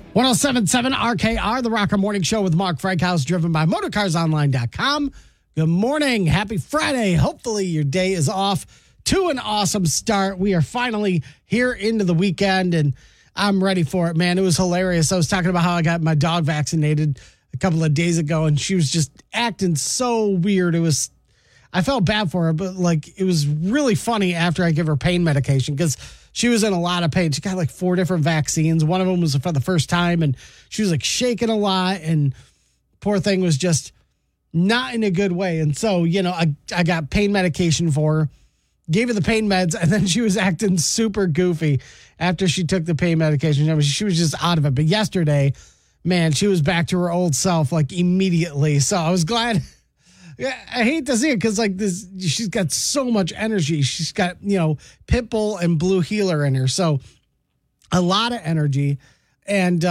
1077 RKR, the Rocker Morning Show with Mark Frankhouse, driven by motorcarsonline.com. Good morning. Happy Friday. Hopefully your day is off to an awesome start. We are finally here into the weekend, and I'm ready for it, man. It was hilarious. I was talking about how I got my dog vaccinated a couple of days ago, and she was just acting so weird. I felt bad for her, but it was really funny after I give her pain medication because she was in a lot of pain. She got 4 different vaccines. One of them was for the first time, and she was shaking a lot, and poor thing was just not in a good way. And so, I got pain medication for her, gave her the pain meds, and then she was acting super goofy after she took the pain medication. She was just out of it. But yesterday, man, she was back to her old self immediately. So I was glad. Yeah, I hate to see it because she's got so much energy. She's got, Pitbull and Blue Heeler in her. So a lot of energy. And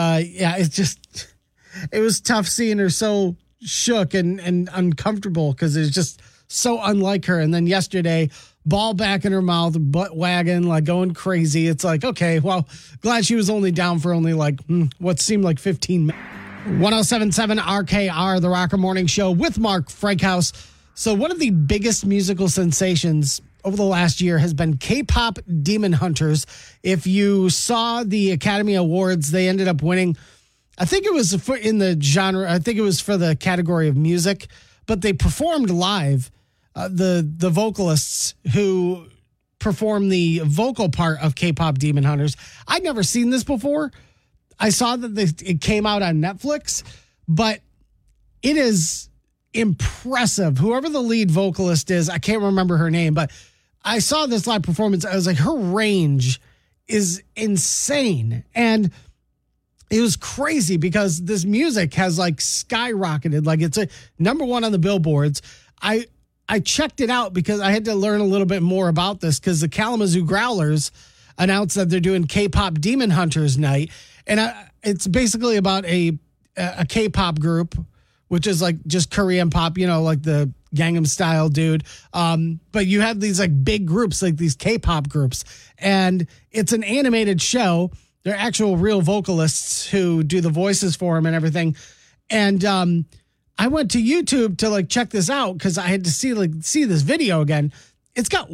it was tough seeing her so shook and uncomfortable because it's just so unlike her. And then yesterday, ball back in her mouth, butt wagging, going crazy. It's okay, well, glad she was only down for only what seemed like 15 minutes. 1077 RKR, the Rocker Morning Show with Mark Frankhouse. So one of the biggest musical sensations over the last year has been K-pop Demon Hunters. If you saw the Academy Awards, they ended up winning. I think it was in the genre. I think it was for the category of music, but they performed live. The vocalists who performed the vocal part of K-pop Demon Hunters. I'd never seen this before. I saw that it came out on Netflix, but it is impressive. Whoever the lead vocalist is, I can't remember her name, but I saw this live performance. I was her range is insane. And it was crazy because this music has skyrocketed. It's a number one on the billboards. I checked it out because I had to learn a little bit more about this because the Kalamazoo Growlers announced that they're doing K-pop Demon Hunters night. And it's basically about a K-pop group, which is just Korean pop, the Gangnam Style dude. But you have these big groups, these K-pop groups. And it's an animated show. They're actual real vocalists who do the voices for them and everything. And I went to YouTube to check this out because I had to see this video again. It's got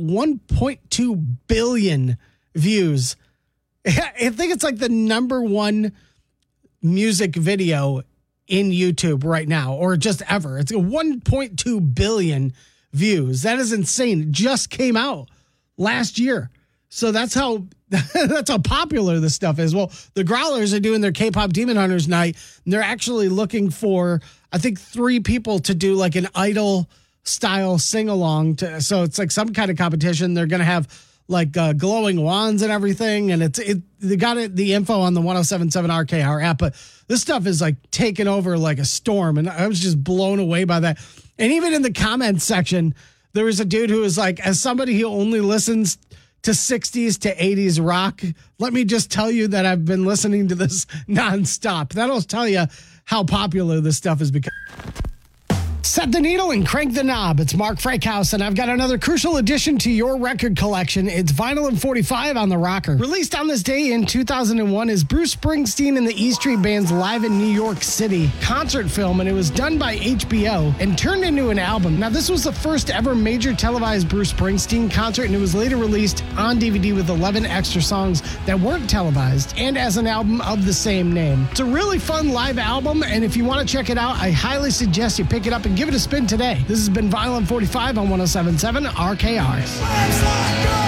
1.2 billion views. I think it's the number one music video in YouTube right now, or just ever. It's 1.2 billion views. That is insane. It just came out last year. So that's how popular this stuff is. Well, the Growlers are doing their K-pop Demon Hunters night, and they're actually looking for, I think, 3 people to do an idol style sing along. So it's some kind of competition. They're going to have glowing wands and everything. And they got the info on the 1077 RKR app, but this stuff is taking over like a storm. And I was just blown away by that. And even in the comments section, there was a dude who was as somebody who only listens to 60s to 80s rock, let me just tell you that I've been listening to this nonstop. That'll tell you how popular this stuff has become. Set the needle and crank the knob. It's Mark Frankhouse, and I've got another crucial addition to your record collection. It's Vinyl and 45 on the Rocker. Released on this day in 2001 is Bruce Springsteen and the E Street Band's Live in New York City concert film, and it was done by HBO and turned into an album. Now, this was the first ever major televised Bruce Springsteen concert, and it was later released on DVD with 11 extra songs that weren't televised and as an album of the same name. It's a really fun live album, and if you want to check it out, I highly suggest you pick it up and give it a spin today. This has been Vinyl and 45 on 1077 RKR.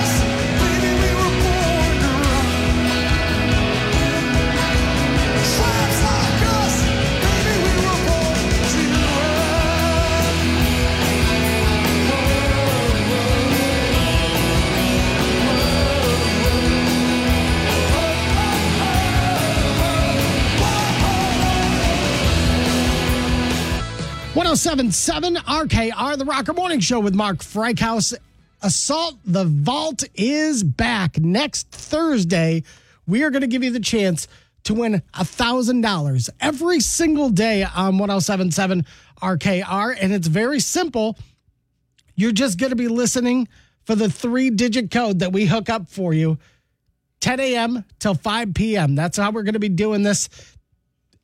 1077 RKR, the Rocker Morning Show with Mark Frankhouse. Assault the Vault is back. Next Thursday, we are going to give you the chance to win $1,000 every single day on 1077 RKR. And it's very simple. You're just going to be listening for the 3-digit code that we hook up for you, 10 a.m. till 5 p.m. That's how we're going to be doing this.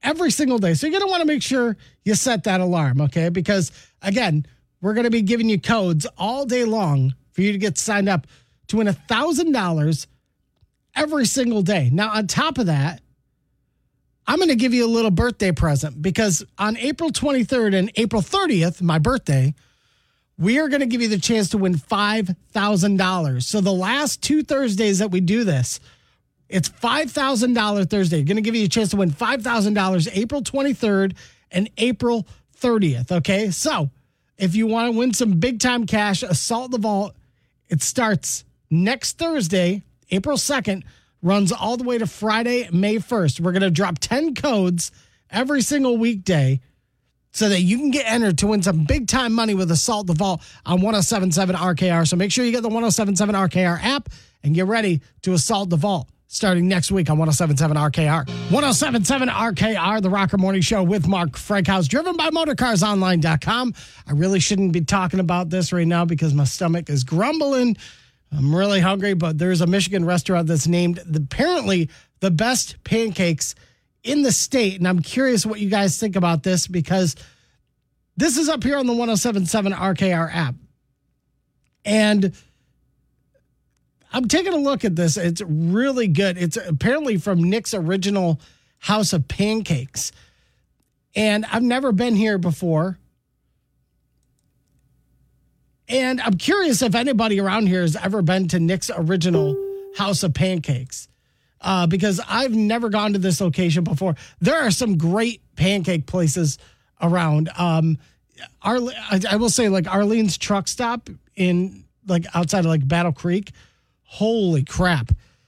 every single day. So you're going to want to make sure you set that alarm, okay? Because, again, we're going to be giving you codes all day long for you to get signed up to win $1,000 every single day. Now, on top of that, I'm going to give you a little birthday present because on April 23rd and April 30th, my birthday, we are going to give you the chance to win $5,000. So the last 2 Thursdays that we do this, it's $5,000 Thursday. Going to give you a chance to win $5,000 April 23rd and April 30th. Okay. So if you want to win some big time cash, Assault the Vault, it starts next Thursday, April 2nd, runs all the way to Friday, May 1st. We're going to drop 10 codes every single weekday so that you can get entered to win some big time money with Assault the Vault on 107.7 RKR. So make sure you get the 107.7 RKR app and get ready to Assault the Vault starting next week on 107.7 RKR. 107.7 RKR, the Rocker Morning Show with Mark Frankhouse, driven by MotorCarsOnline.com. I really shouldn't be talking about this right now because my stomach is grumbling. I'm really hungry, but there's a Michigan restaurant that's named apparently the best pancakes in the state. And I'm curious what you guys think about this because this is up here on the 107.7 RKR app. And I'm taking a look at this. It's really good. It's apparently from Nick's Original House of Pancakes. And I've never been here before. And I'm curious if anybody around here has ever been to Nick's Original House of Pancakes because I've never gone to this location before. There are some great pancake places around. I will say like Arlene's Truck Stop in like outside of like Battle Creek. Holy crap.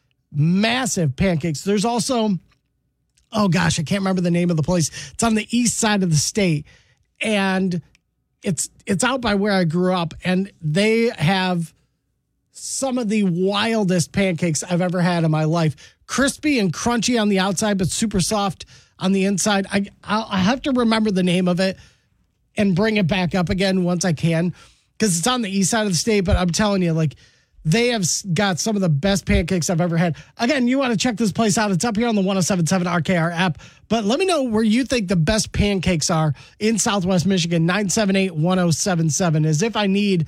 Massive pancakes. There's also, oh gosh, I can't remember the name of the place. It's on the east side of the state. And it's out by where I grew up, and they have some of the wildest pancakes I've ever had in my life. Crispy and crunchy on the outside, but super soft on the inside. I have to remember the name of it and bring it back up again once I can because it's on the east side of the state, but I'm telling you, like, they have got some of the best pancakes I've ever had. Again, you want to check this place out. It's up here on the 107.7 RKR app. But let me know where you think the best pancakes are in Southwest Michigan. 978-1077. As if I need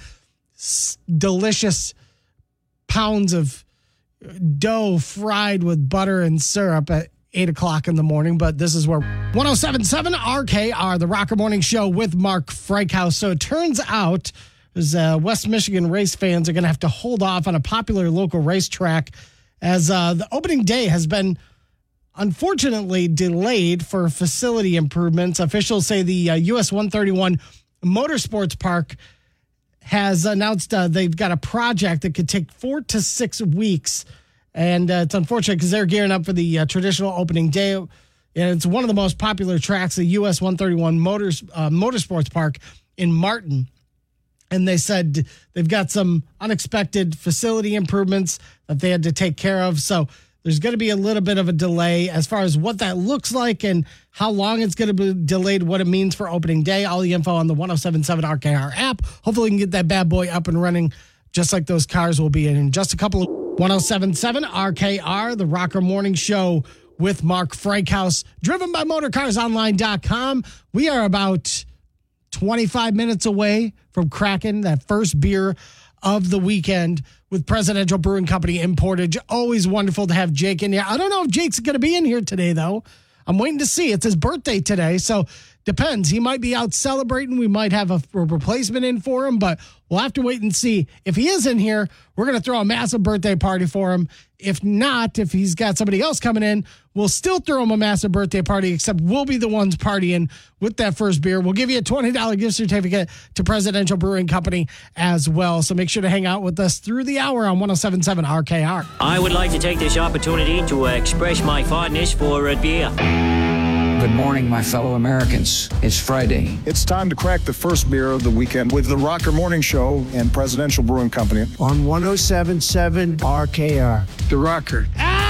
delicious pounds of dough fried with butter and syrup at 8 o'clock in the morning. But this is where 107.7 RKR, the Rocker Morning Show with Mark Frankhouse. So it turns out West Michigan race fans are going to have to hold off on a popular local racetrack as the opening day has been unfortunately delayed for facility improvements. Officials say the US 131 Motorsports Park has announced they've got a project that could take 4 to 6 weeks. And it's unfortunate because they're gearing up for the traditional opening day. And it's one of the most popular tracks, the US 131 Motorsports Park in Martin. And they said they've got some unexpected facility improvements that they had to take care of. So there's going to be a little bit of a delay as far as what that looks like and how long it's going to be delayed, what it means for opening day. All the info on the 107.7 RKR app. Hopefully we can get that bad boy up and running just like those cars will be in just a couple of 107.7 RKR, the Rocker Morning Show with Mark Frankhouse, driven by MotorCarsOnline.com. We are about 25 minutes away from cracking that first beer of the weekend with Presidential Brewing Company in Portage. Always wonderful to have Jake in here. I don't know if Jake's going to be in here today, though. I'm waiting to see. It's his birthday today, so depends. He might be out celebrating. We might have a replacement in for him, but we'll have to wait and see. If he is in here, we're going to throw a massive birthday party for him. If not, if he's got somebody else coming in, we'll still throw him a massive birthday party, except we'll be the ones partying with that first beer. We'll give you a $20 gift certificate to Presidential Brewing Company as well. So make sure to hang out with us through the hour on 107.7 RKR. I would like to take this opportunity to express my fondness for beer. Good morning, my fellow Americans. It's Friday. It's time to crack the first beer of the weekend with the Rocker Morning Show and Presidential Brewing Company. On 107.7 RKR. The Rocker.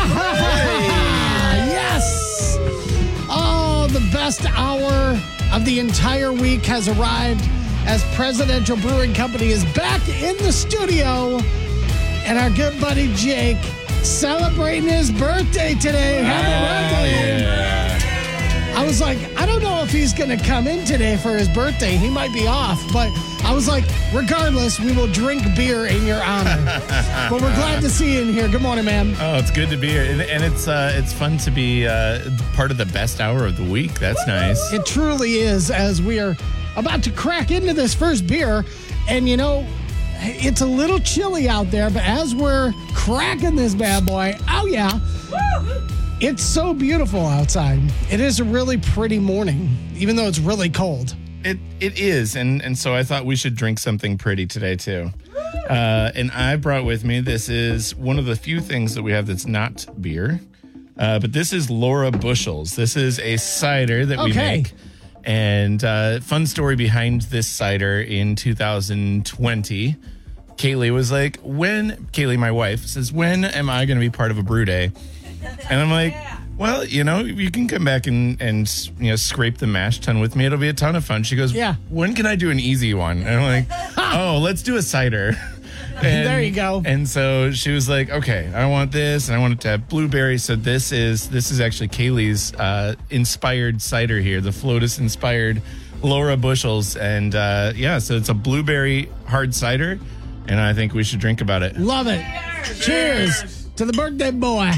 Yes! Oh, the best hour of the entire week has arrived as Presidential Brewing Company is back in the studio. And our good buddy Jake celebrating his birthday today. Happy birthday! Yeah. I was like, I don't know if he's going to come in today for his birthday. He might be off, but I was like, regardless, we will drink beer in your honor. But we're glad to see you in here. Good morning, man. Oh, it's good to be here. And it's fun to be part of the best hour of the week. That's nice. It truly is, as we are about to crack into this first beer. And, it's a little chilly out there, but as we're cracking this bad boy, oh, yeah. It's so beautiful outside. It is a really pretty morning, even though it's really cold. It is, and so I thought we should drink something pretty today, too. And I brought with me, this is one of the few things that we have that's not beer, but this is Laura Bushels. This is a cider that we make. And fun story behind this cider in 2020. Kaylee was like, Kaylee, my wife, says, when am I going to be part of a brew day? And I'm like, well, you can come back and scrape the mash tun with me. It'll be a ton of fun. She goes, yeah. When can I do an easy one? And I'm like, oh, let's do a cider. And there you go. And so she was like, okay, I want this, and I want it to have blueberry. So this is actually Kaylee's inspired cider here, the Flotus inspired Laura Bushels. And so it's a blueberry hard cider, and I think we should drink about it. Love it. Cheers to the birthday boy.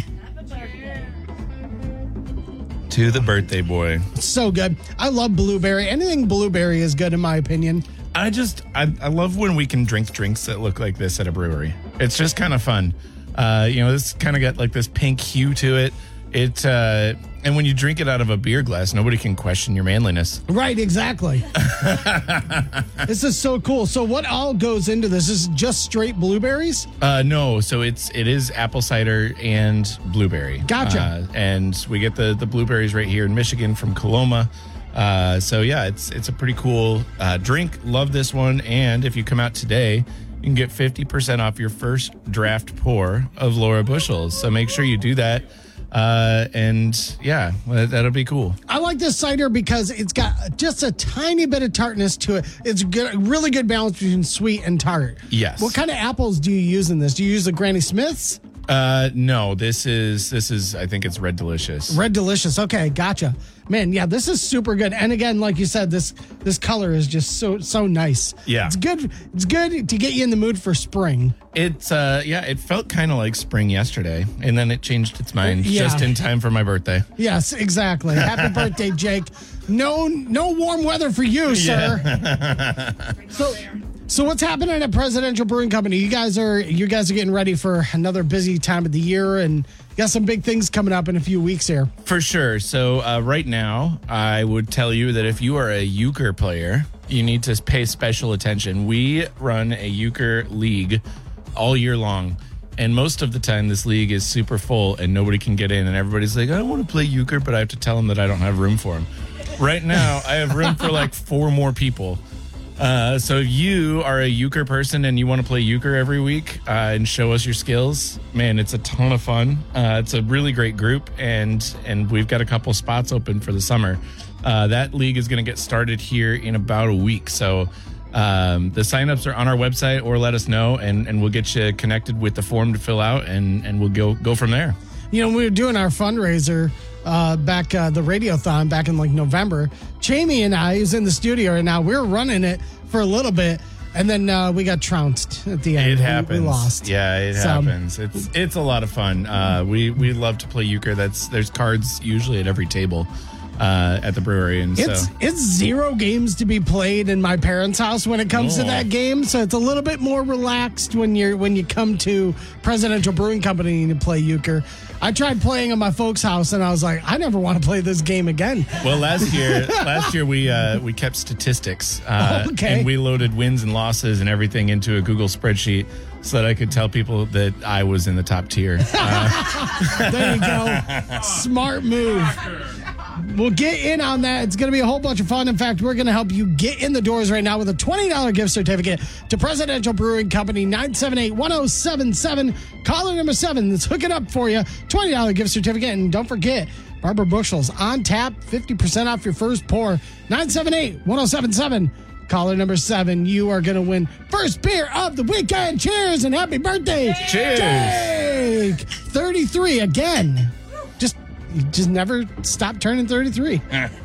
To the birthday boy. So good. I love blueberry. Anything blueberry is good in my opinion. I love when we can drink drinks that look like this at a brewery. It's just kind of fun. This kind of got like this pink hue to it. And when you drink it out of a beer glass, nobody can question your manliness. Right, exactly. This is so cool. So what all goes into this? Is it just straight blueberries? No, so it is apple cider and blueberry. Gotcha. And we get the blueberries right here in Michigan from Coloma. It's a pretty cool drink. Love this one. And if you come out today, you can get 50% off your first draft pour of Laura Bushels. So make sure you do that. That'll be cool. I like this cider because it's got just a tiny bit of tartness to it. It's good, really good balance between sweet and tart. Yes. What kind of apples do you use in this? Do you use the Granny Smiths? No, this is I think it's Red Delicious. Red Delicious. Okay, gotcha. Man, yeah, this is super good. And again, like you said, this color is just so nice. Yeah. It's good to get you in the mood for spring. It felt kind of like spring yesterday, and then it changed its mind just in time for my birthday. Yes, exactly. Happy birthday, Jake. No warm weather for you, sir. So what's happening at Presidential Brewing Company? You guys are getting ready for another busy time of the year, and you got some big things coming up in a few weeks here. For sure. So right now, I would tell you that if you are a euchre player, you need to pay special attention. We run a euchre league all year long, and most of the time this league is super full and nobody can get in, and everybody's like, I don't want to play euchre, but I have to tell them that I don't have room for them. Right now, I have room for like 4 more people. So if you are a euchre person and you want to play euchre every week and show us your skills, man, it's a ton of fun. It's a really great group, and we've got a couple spots open for the summer. That league is going to get started here in about a week. So the signups are on our website, or let us know, and we'll get you connected with the form to fill out, and we'll go from there. We were doing our fundraiser back the Radiothon back in like November. Jamie and I, who's in the studio right now, we were running it for a little bit, and then we got trounced at the end. It happens. We lost. Yeah, it happens. It's a lot of fun. We love to play euchre. There's cards usually at every table at the brewery, and it's 0 games to be played in my parents' house when it comes to that game. So it's a little bit more relaxed when you come to Presidential Brewing Company to play euchre. I tried playing at my folks' house, and I was like, I never want to play this game again. Well, last year we kept statistics, okay, and we loaded wins and losses and everything into a Google spreadsheet so that I could tell people that I was in the top tier. There you go, smart move. We'll get in on that. It's going to be a whole bunch of fun. In fact, we're going to help you get in the doors right now with a $20 gift certificate to Presidential Brewing Company, 978-1077. Caller number 7. Let's hook it up for you. $20 gift certificate. And don't forget, Barbara Bushels on tap, 50% off your first pour. 978-1077. Caller number 7. You are going to win first beer of the weekend. Cheers and happy birthday. Cheers. Jake. 33 again. You just never stop turning 33.